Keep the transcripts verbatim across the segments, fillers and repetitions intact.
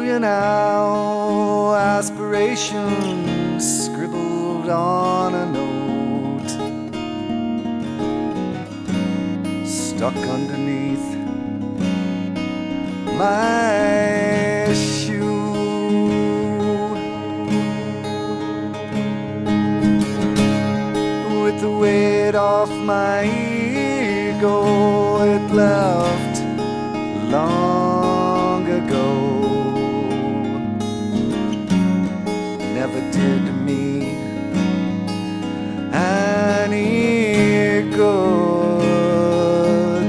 you now, aspirations scribbled on a note, stuck underneath my shoe. With the weight off my ego, it left long ago. Never did me any good.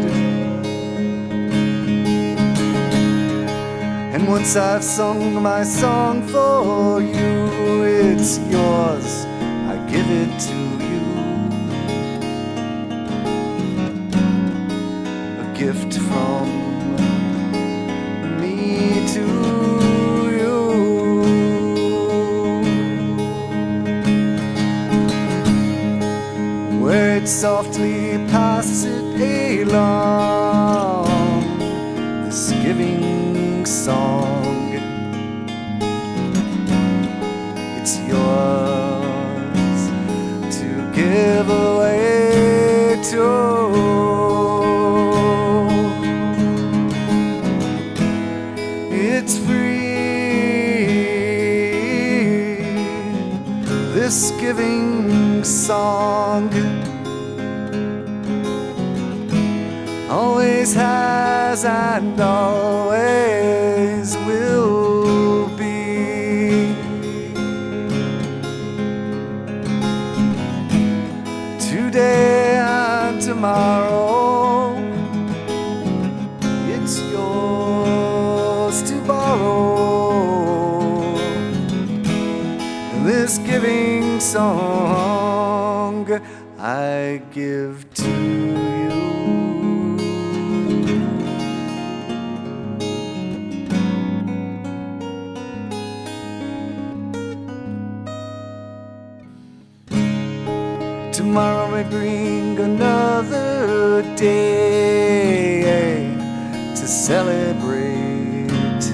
And once I've sung my song for you, it's yours, I give it to you. A gift from me to you. Where it softly passes along this giving song. It's yours to give away to. It's free, this giving song. Always has and always will be. Today and tomorrow, it's yours to borrow. This giving song I give to you. Tomorrow may bring another day to celebrate,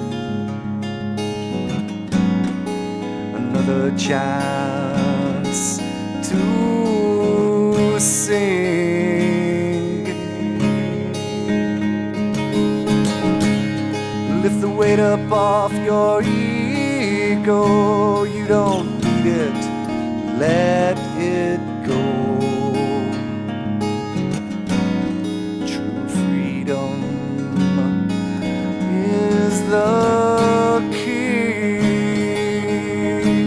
another chance to sing. Lift the weight up off your ego, you don't need it, let it go. True freedom is the key.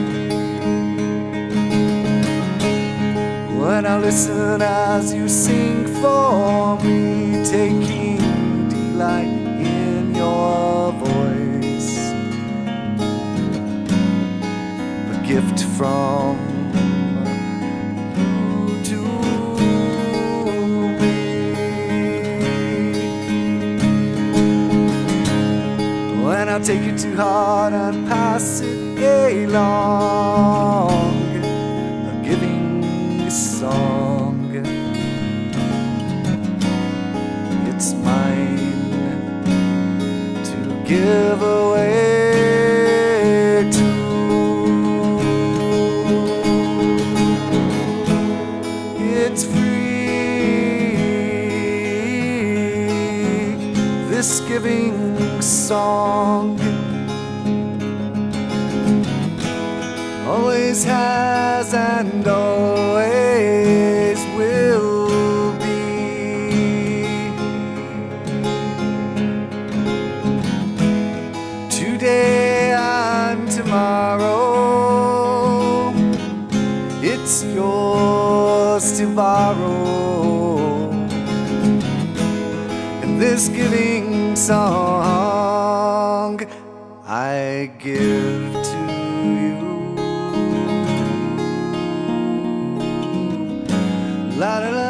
When I listen as you sing for me, taking delight in your voice, a gift from I take it to heart and pass it along, a giving song. It's mine to give away to. It's free, this giving song. Always has and always will be. Today and tomorrow, it's yours to borrow. And this giving song I give to you. La, la, la.